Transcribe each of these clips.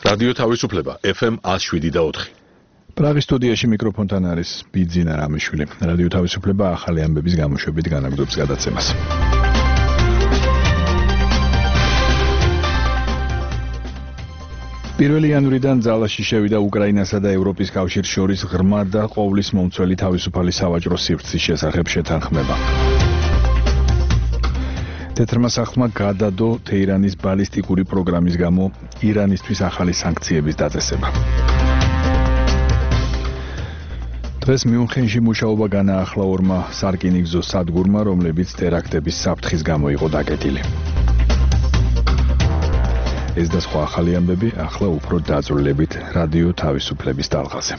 რადიო თავისუფლება FM 107.4. პრაღის სტუდიაში მიკროფონთან არის ბიძინა რამიშვილი. რადიო თავისუფლება ახალი ამბების გამოშვებით განაგრძობს გადაცემას. პირველი იანვრიდან ძალაში შევიდა უკრაინასა და ევროპის კავშირის შორის ღრმა და ყოვლის მომცველი თავისუფალი სავაჭრო სივრცის შესახებ შეთანხმება. თეთრმა სახლმა გადადო თეირანის ბალისტიკური პროგრამის გამო ირანისთვის ახალი სანქციების დაწესება. დღეს მიუნხენში მუშაობა განაახლა ორმა სარკინიგზო სადგურმა, რომლებიც ტერაქტების საფრთხის გამო იყო დაკეტილი. ეს და სხვა ახალი ამბები ახლა უფრო დაწვრილებით რადიო თავისუფლების ტალღაზე.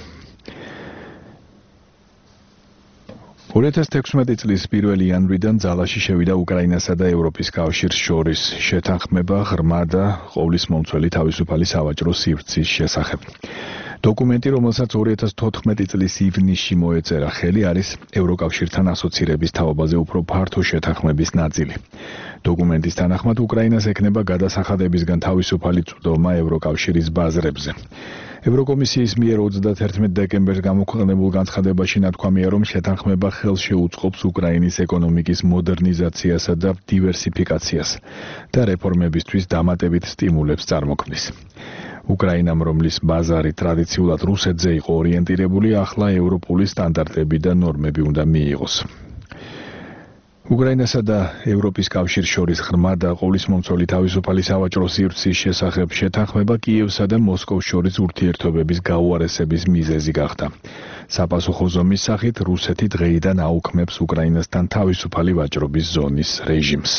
2016 წლის 1 იანვრიდან ძალაში შევიდა უკრაინასა და ევროპის კავშირის შორის შეთანხმება ღრმა და ყოვლის მომცველი თავისუფალი სავაჭრო სივრცის შესახებ. დოკუმენტი, რომელსაც 2014 წლის ივნისში მოეწერა ხელი, არის ევროკავშირთან ასოცირების თაობაზე უფრო ფართო შეთანხმების ნაწილი. დოკუმენტის თანახმად უკრაინას ექნება გადასახადებისგან თავისუფალი წვდომა ევროკავშირის ბაზრებზე. ევროკომისიის მიერ 31 დეკემბერს გამოქვეყნებულ განცხადებაში ნათქვამია, რომ შეთანხმება ხელს შეუწყობს უკრაინის ეკონომიკის მოდერნიზაციასა და დივერსიფიკაციას და რეფორმებისთვის დამატებით სტიმულებს წარმოქმნის. უკრაინამ, რომლის ბაზარი ტრადიციულად რუსეთზე იყო ორიენტირებული, ახლა ევროპული სტანდარტები და ნორმები უნდა მიიღოს. უკრაინასა და ევროპის კავშირის შორის ღრმა და ყოვლის მომცველი თავისუფალი სავაჭრო სივრცის შესახებ შეთანხმება კიევსა და მოსკოვს შორის ურთიერთობების გაუარესების მიზეზი გახდა. საპასუხო ზომის სახით რუსეთი დღეიდან აუქმებს უკრაინასთან თავისუფალი ვაჭრობის ზონის რეჟიმს.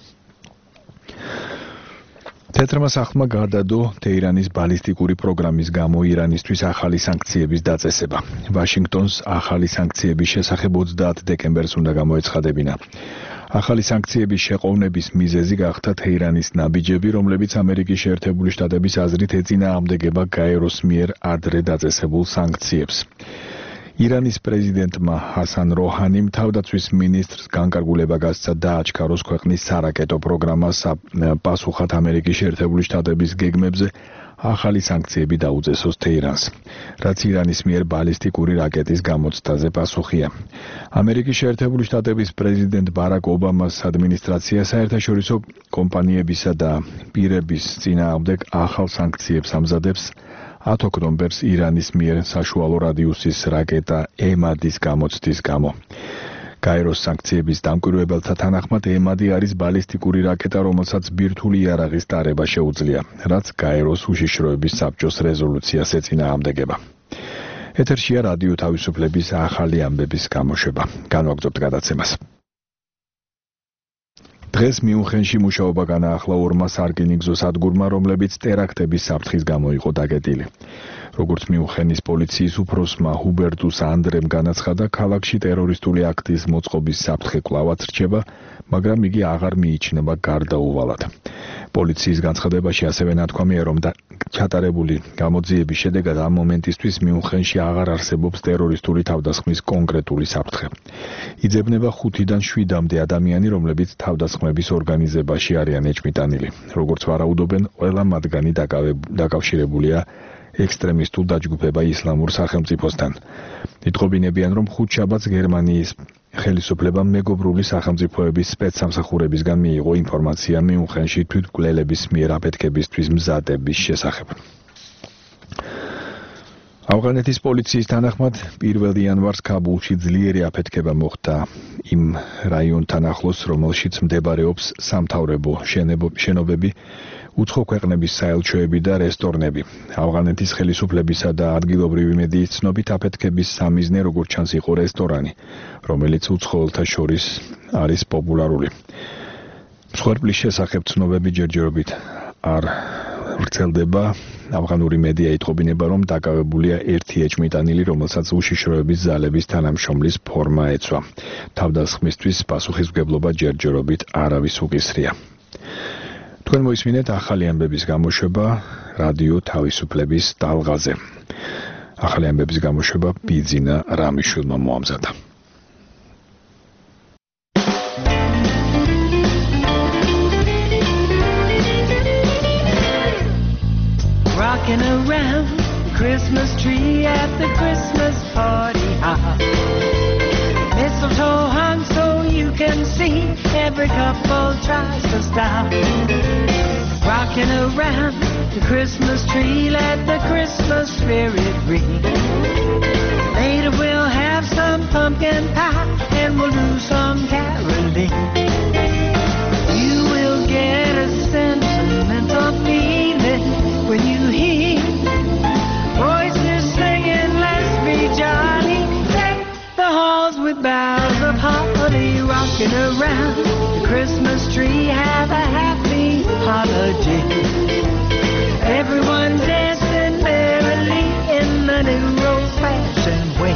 თეთრმა სახლმა გადადო თეირანის ბალისტიკური პროგრამის გამო ირანისთვის ახალი სანქციების დაწესება. ვაშინგტონს ახალი სანქციების შესახებ 30 დეკემბერს უნდა გამოეცხადებინა. ახალი სანქციების შეყოვნების მიზეზი გახდა თეირანის ნაბიჯები, რომლებიც ამერიკის შეერთებული შტატების აზრით ეწინააღმდეგება გაეროს მიერ ადრე დაწესებულ სანქციებს. ირანის პრეზიდენტმა ჰასან როჰანიმ თავდაცვის მინისტრს განკარგულება გასცა დააჩქაროს ქვეყნის სარაკეტო პროგრამას პასუხად ამერიკის შეერთებული შტატების გეგმებზე ახალი სანქციები დაუწესოს თეირანს, რაც ირანის მიერ ბალისტიკური რაკეტის გამოცდაზე პასუხია. ამერიკის შეერთებული შტატების პრეზიდენტ ბარაკ ობამას ადმინისტრაცია საერთაშორისო კომპანიებისა და პირების წინააღმდეგ ახალ სანქციებს ამზადებს 10 ოქტომბერს ირანის მიერ საშუალო რადიუსის რაკეტა ემადის გამოცდის გამო. გაეროს სანქციების დამკვირვებელთა თანახმად ემადი არის ბალისტიკური რაკეტა, რომელსაც ბირთვული იარაღის ტარება შეუძლია, რაც გაეროს უშიშროების საბჭოს რეზოლუციას ეწინააღმდეგება. ეთერშია რადიო თავისუფლების ახალი ამბების გამოშვება. განვაგრძობთ გადაცემას. დღეს მიუნხენში მუშაობა განაახლა ორმა სარკინიგზო სადგურმა, რომლებიც ტერაქტების საფრთხის გამო იყო დაკეტილი. როგორც მიუნხენის პოლიციის უფროსმა ჰუბერტუს ანდრემ განაცხადა, ქალაქში ტერორისტული აქტის მოწყობის საფრთხე კვლავაც რჩება, მაგრამ იგი აღარ მიიჩნევა გარდაუვალად. პოლიციის განცხადებაში ასევე ნათქვამია, რომ ჩატარებული გამოძიების შედეგად ამ მომენტისთვის მიუნხენში აღარ არსებობს ტერორისტული თავდასხმის კონკრეტული საფრთხე. იძებნება 5-დან 7-მდე ადამიანი, რომლებიც თავდასხმების ორგანიზებაში არიან ეჭვმიტანილი. როგორც ვარაუდობენ, ყველა მათგანი დაკავშირებულია ექსტრემისტულ დაჯგუფება ისლამურ სახელმწიფოსთან. იტყობინებიან, რომ ხუთშაბათს გერმანიის ხელისუფლებამ მეგობრული სახელმწიფოების სპეცსამსახურებისგან მიიღო ინფორმაცია მიუნხენში თვითმკვლელების მიერ აფეთქებისთვის მზადების შესახებ. ავღანეთის პოლიციის თანახმად 1 იანვარს ქაბულში ძლიერი აფეთქება მოხდა იმ რაიონთან ახლოს, რომელშიც მდებარეობს სამთავრებო შენობები, უცხო ქვეყნების საელჩოები და რესტორნები. ავღანეთის ხელისუფლებისა და ადგილობრივი მედიის ცნობით აფეთქების სამიზნე, როგორც ჩანს, იყო რესტორანი, რომელიც უცხოელთა შორის არის პოპულარული. მსხვერპლის შესახებ ცნობები ჯერჯერობით არ ვრცელდება. ავღანური მედია იტყობინება, რომ დაკავებულია ერთი ეჭვმიტანილი, რომელსაც უშიშროების ძალების თანამშრომლის ფორმა ეცვა. თავდასხმისთვის პასუხისმგებლობა ჯერჯერობით არავის უკისრია. თქვენ მოისმინეთ ახალი ამბების გამოშვება რადიო თავისუფლების ტალღაზე. ახალი ამბების გამოშვება ბიძინა რამიშვილმა მოამზადა. Rocking Christmas tree at the Christmas party hop. Mistletoe hung so you can see, every couple tries to stop. Rocking around the Christmas tree, let the Christmas spirit ring. Later we'll have some pumpkin pie and we'll do some caroling. You will get a sentimental feeling when you hear voices singing, let's be jolly. Deck the halls with boughs of holly, rocking around the Christmas tree. Have a happy holiday. Everyone dancing merrily in the new old-fashioned way.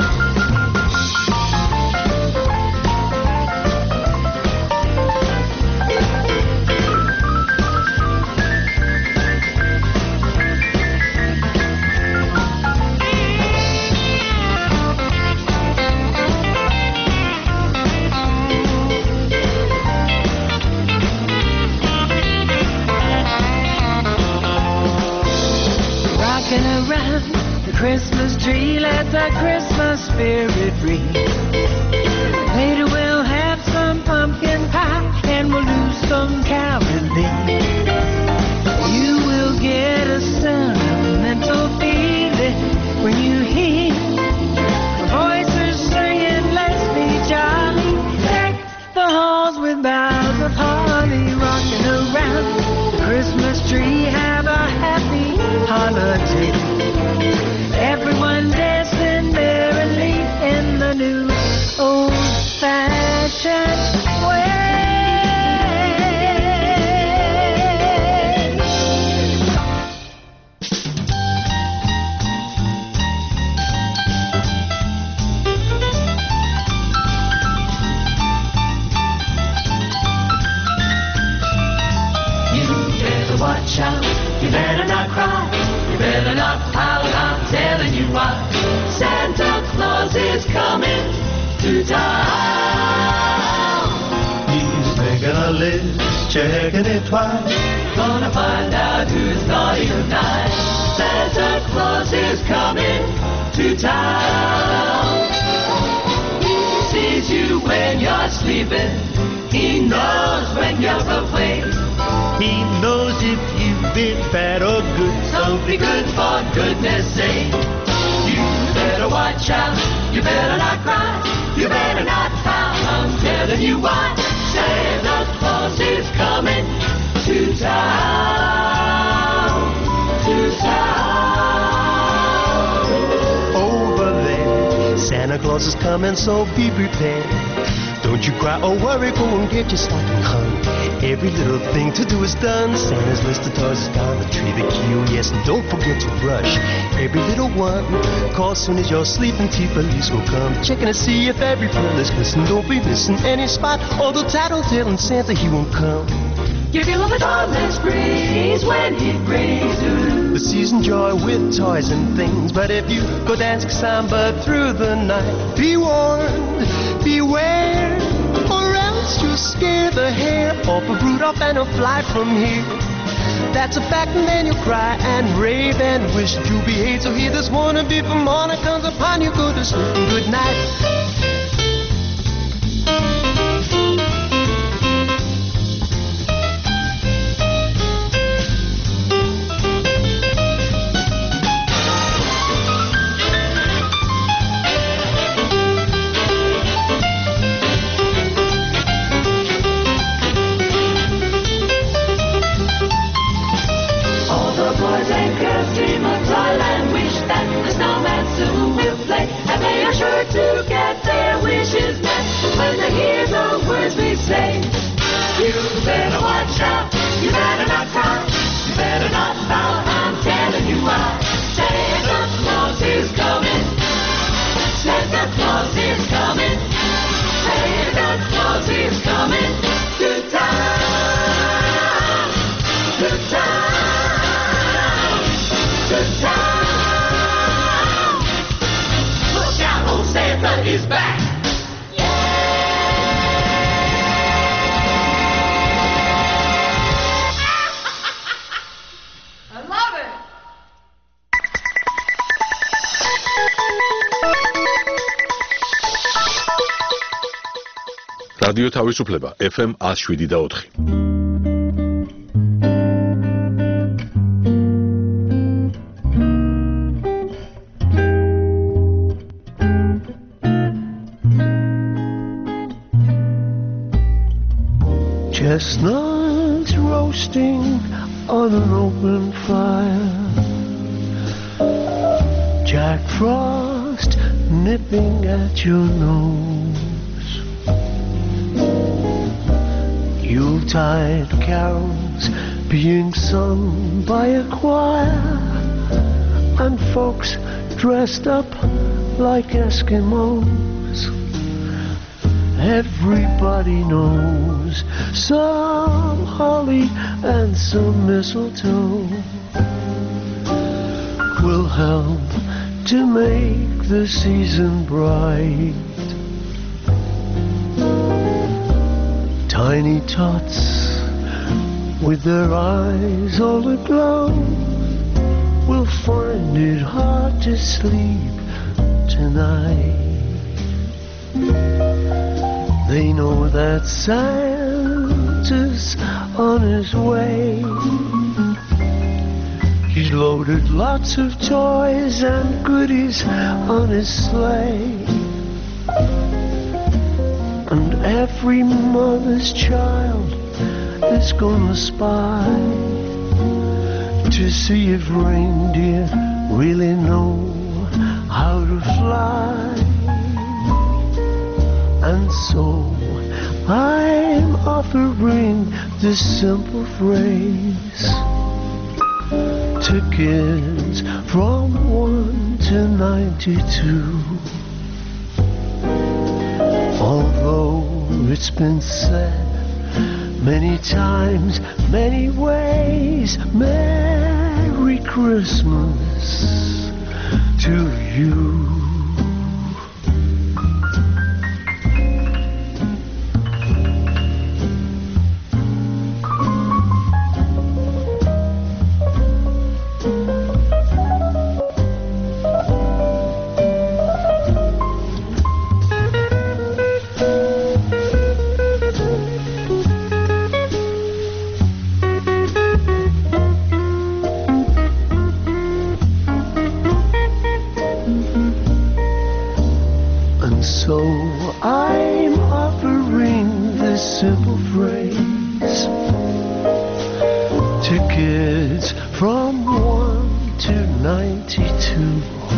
Around the Christmas tree, let the Christmas spirit ring. Later we'll have some pumpkin pie and we'll do some caroling. You will get a sentimental feeling when you hear voices singing, let's be jolly. Deck the halls with boughs of holly, rocking around the Christmas tree. Have a happy holiday. Everyone dancing merrily in the new old-fashioned way. You better watch out, you better not cry, you better not pout, I'm telling you why. Santa Claus is coming to town. He's making a list, checking it twice. Gonna find out who's naughty tonight. Santa Claus is coming to town. He sees you when you're sleeping. He knows when you're awake. He knows if you've been bad or good. So be good for goodness sake. You better watch out. You better not cry. You better not pout. I'm telling you why. Santa Claus is coming to town. To town. Over there, Santa Claus is coming, so be prepared. Don't you cry or worry, go and get your stocking hung. Every little thing to do is done. Santa's list of toys is down the tree, the key, oh yes, and don't forget to brush every little one. Call soon as your sleeping teeth police will come, checking to see if every pearl is glistening. Don't be missing any spot, although tattletelling Santa, he won't come. You feel the dawnless breeze when he brings you The season joy with toys and things. But if you go dancing samba through the night, be warned, beware, or else you'll scare the hair off of Rudolph and he'll fly from here. That's a fact, and then you'll cry and rave and wish that you behave. So hear this wannabe from morning comes upon you. Go to sleep and good night. To get their wishes met when they hear the words we say. You better watch out, you better not cry, you better not pout, I'm telling you why. Santa Claus is coming, Santa Claus is coming, Santa Claus is coming to town, to town, to town. Santa is back. Yeah! რადიო თავისუფლება FM 107.4. Chestnuts roasting on an open fire, Jack Frost nipping at your nose, Yuletide carols being sung by a choir, and folks dressed up like Eskimos. Everybody knows some holly and some mistletoe will help to make the season bright. Tiny tots with their eyes all aglow will find it hard to sleep tonight. They know that Santa's on his way. He's loaded lots of toys and goodies on his sleigh. And every mother's child is gonna spy to see if reindeer really know how to fly. And so I'm offering this simple phrase to kids from 1 to 92. Although it's been said many times, many ways, Merry Christmas to you. So I'm offering this simple phrase to kids from 1 to 92.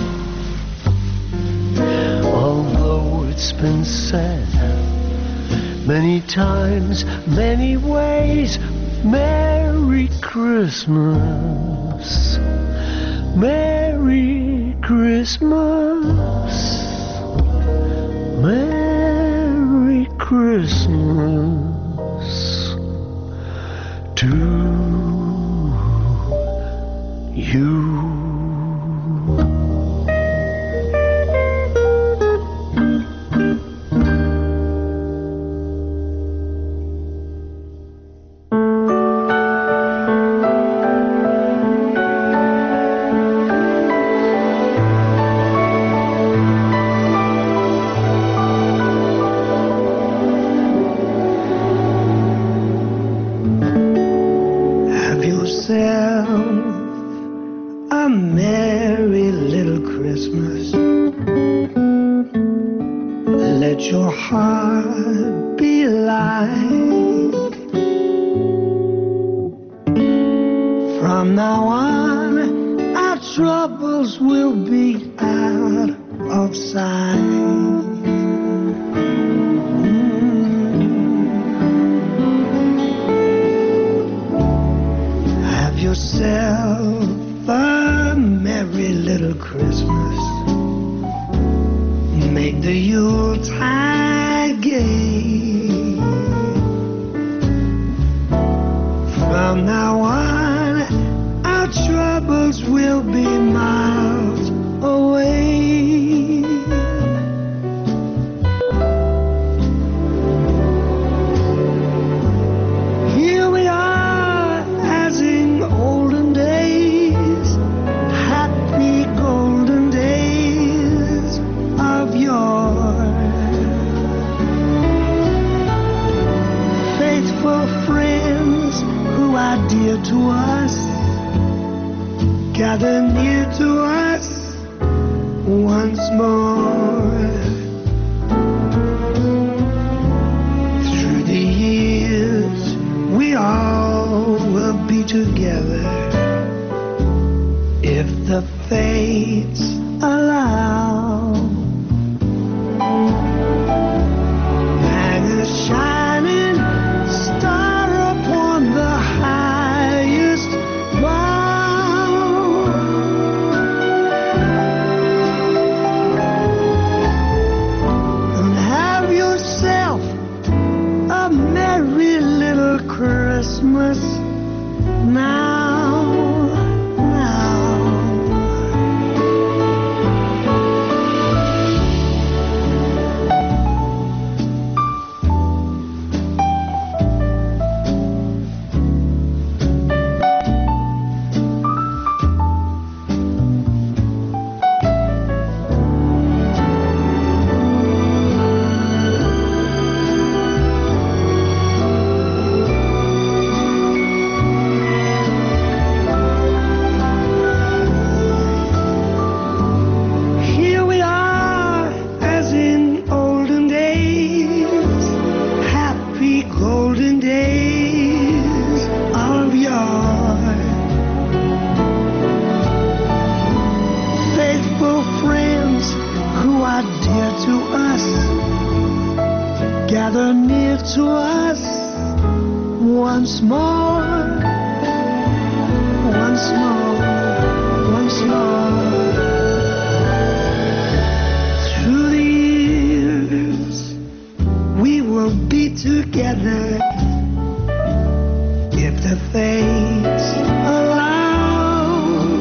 Although it's been said many times, many ways, Merry Christmas, Merry Christmas, Merry Christmas to you. A merry little Christmas. Let your heart be light. From now on, our troubles will be out of sight. Have yourself a merry little Christmas. Make the Yuletide gay. From now on, our troubles will be miles away. to us, gather near to us once more. Through the years, we all will be together if the fates allow. Hang a shining star upon the highest bough, and have yourself a merry little Christmas now. Gather near to us once more, once more, once more. Through the years, we will be together if the fates allow.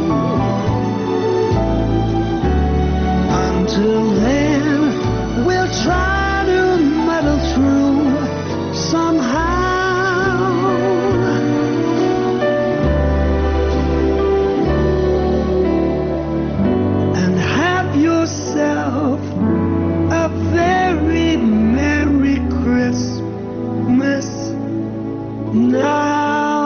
Until then, we'll try through somehow, and have yourself a very Merry Christmas now.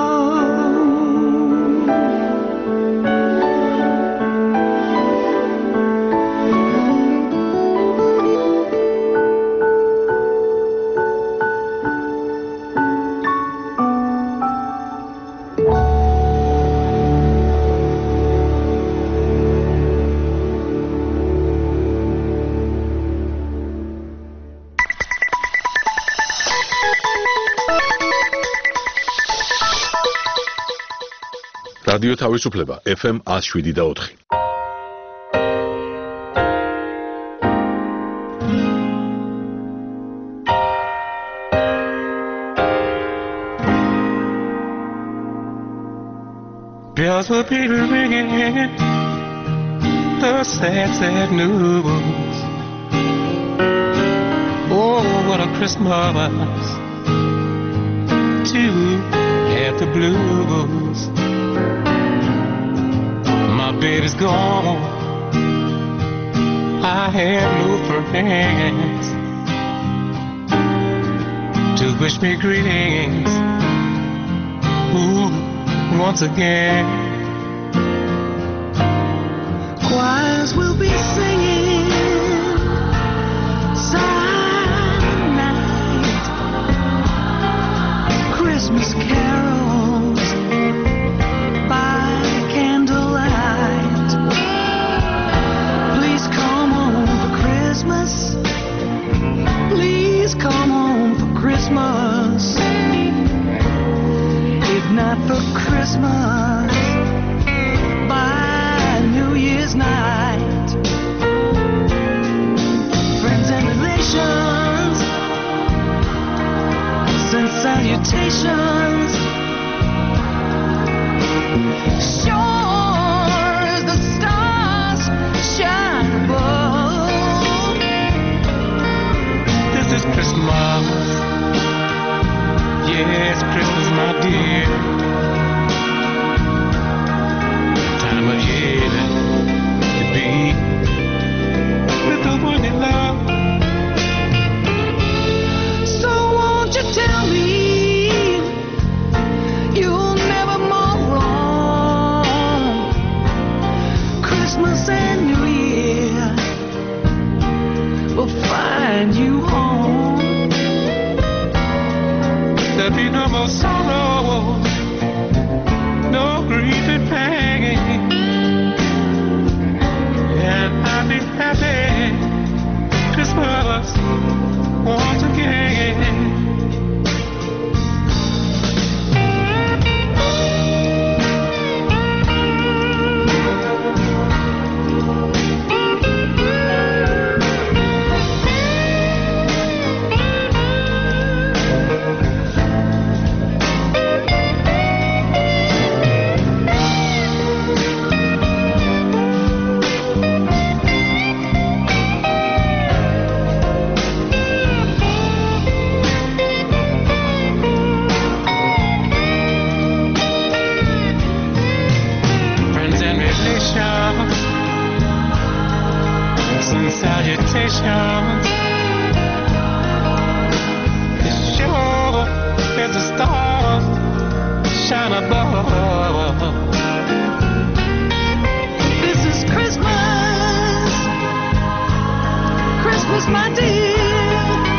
რადიო თავისუფლება FM 107.4. Bells will be ringing the sad, sad news. Oh, what a Christmas to have the blues. My baby's gone, I have no friends to wish me greetings. Ooh, once again. Choirs will be singing silent night, Christmas carols by candlelight. Please come home for Christmas. Please come home for Christmas. If not for Christmas, by New Year's night. Friends and relations send salutations. Sure as the stars shine above, this is Christmas. Yes, Christmas, my dear. Time of year to be with the one you love. So won't you tell me you'll never more There'll be no more sorrow, no grief and pain, and I'll be happy Christmas once again. Salutations. It's sure as the stars shine above. This is Christmas, Christmas, my dear.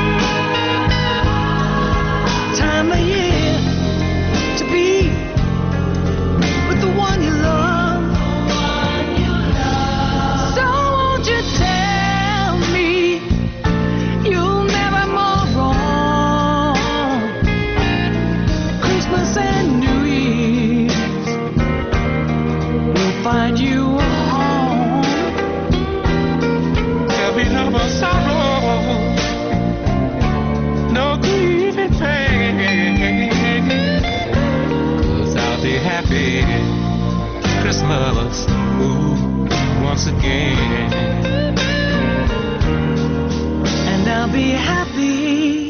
Time of year to be with the one you love. So won't you tell me you'll never more wrong? Christmas and New Year's will find you home. There'll be no more sorrow, no grief and pain, 'cause I'll be happy Christmas, ooh, once again. And I'll be happy,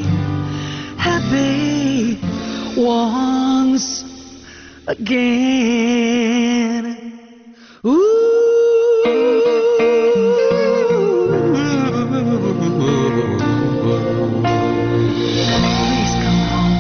happy once again. Ooh. Please come home.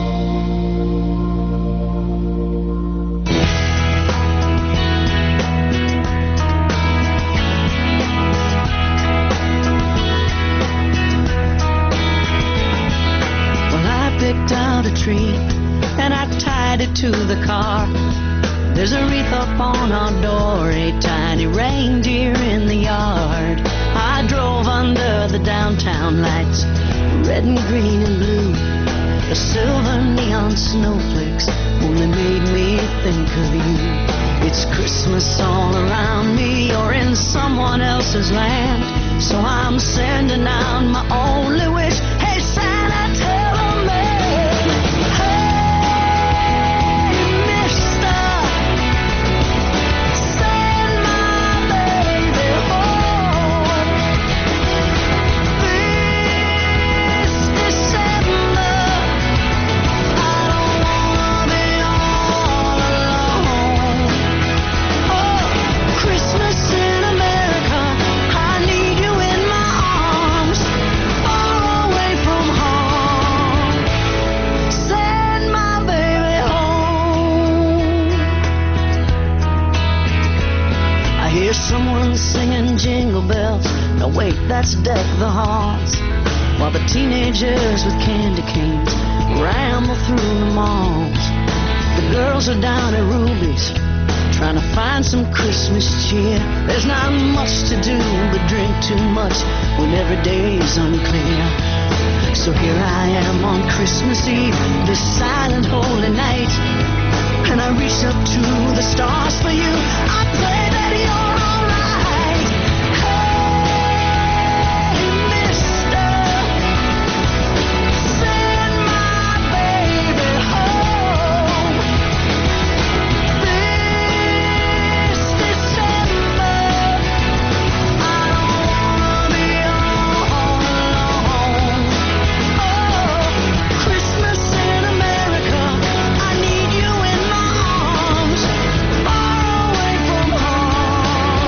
Well, I picked out a tree and I tied it to the car. There's a wreath up on our door, a tiny reindeer in the yard. I drove under the downtown lights, red and green and blue. The silver neon snowflakes only made me think of you. It's Christmas all around me, or in someone else's land. So I'm sending out my only wish. Hey Santa, tell a man, hey mister, send my baby home this December. I don't wanna be all alone. Oh, Christmas in America, I need you in my arms, far away from home. Send my baby home. I hear someone singing jingle bells. No, wait, that's Deck the Halls. While the teenagers with candy canes ramble through the malls. The girls are down at Ruby's, trying to find some Christmas cheer. There's not much to do but drink too much when every day's unclear. So here I am on Christmas Eve, this silent holy night, and I reach up to the stars for you. I pray that you're alright. Hey, mister, send my baby home this December. I don't wanna be all alone. Oh, Christmas in America, I need you in my arms, far away from home.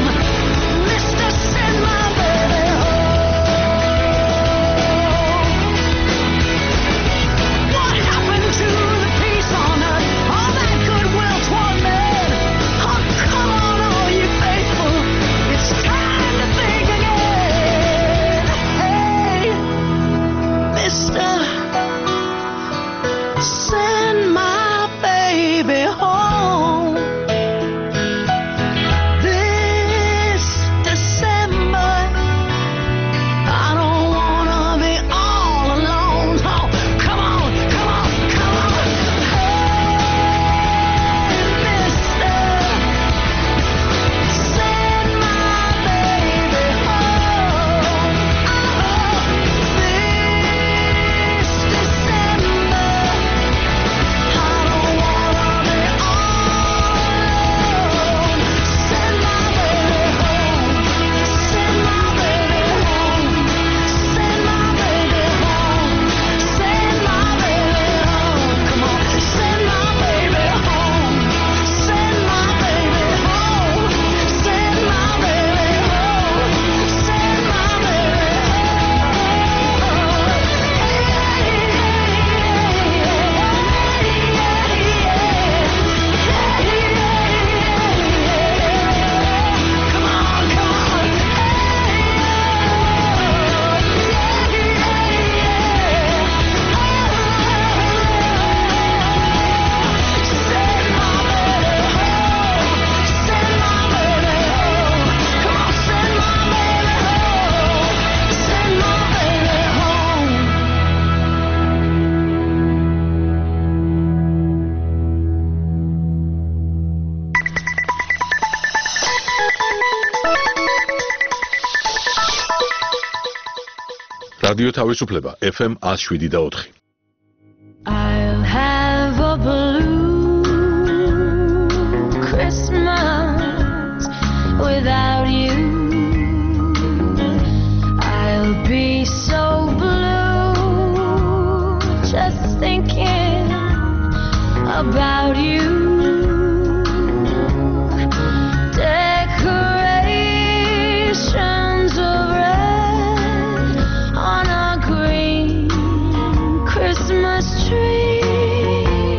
რადიო თავისუფლება FM 107.4. I'll have a blue Christmas without you. I'll be so blue just thinking about you. Decorations of red on a green Christmas tree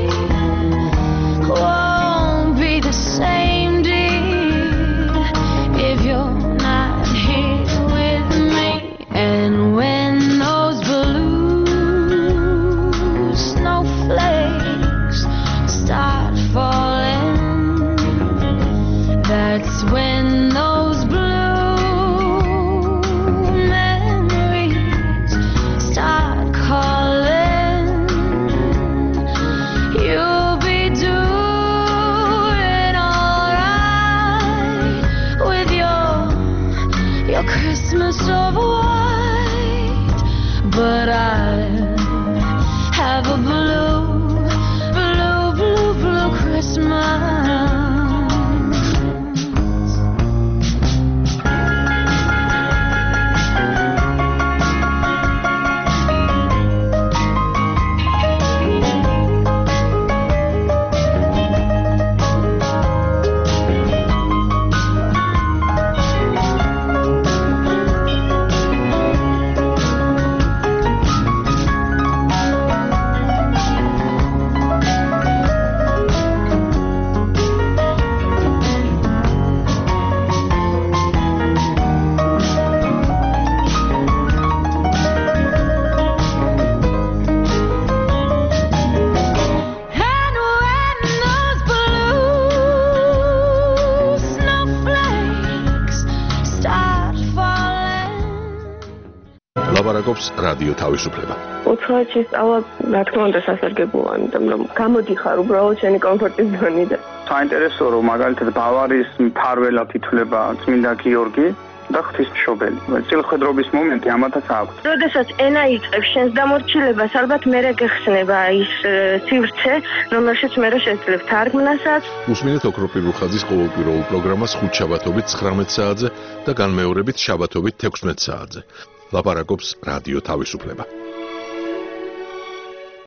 won't be the same, dear, if you're not here with me. And when those blue snowflakes start falling, that's when those blue memories start calling. You'll be doing alright with your Christmas of white, but I'll have a blue Christmas. ლაპარაკობს რადიო თავისუფლება. უცხოეთში სწავლა, რა თქმა უნდა, სასარგებლოა, იმიტომ რომ გამოდიხარ უბრალოდ შენი კომფორტის ზონიდან. საინტერესოა, რომ მაგალითად ბავარიის მფარველად ითვლება წმინდა გიორგი და ღვთისმშობელი. წილხვედრობის მომენტი ამათაც აქვს. როდესაც ენა იწყებს შენს დამორჩილებას, ალბათ მერე გეხსნება ის სივრცე, რომელშიც მერე შეძლებ თარგმნასაც. უსმინეთ ოქროპირ რუხაძის ყოველკვირეულ პროგრამას ხუთშაბათობით 19 საათზე და განმეორებით შაბათობით 16 საათზე. ლაპარაკობს რადიო თავისუფლება.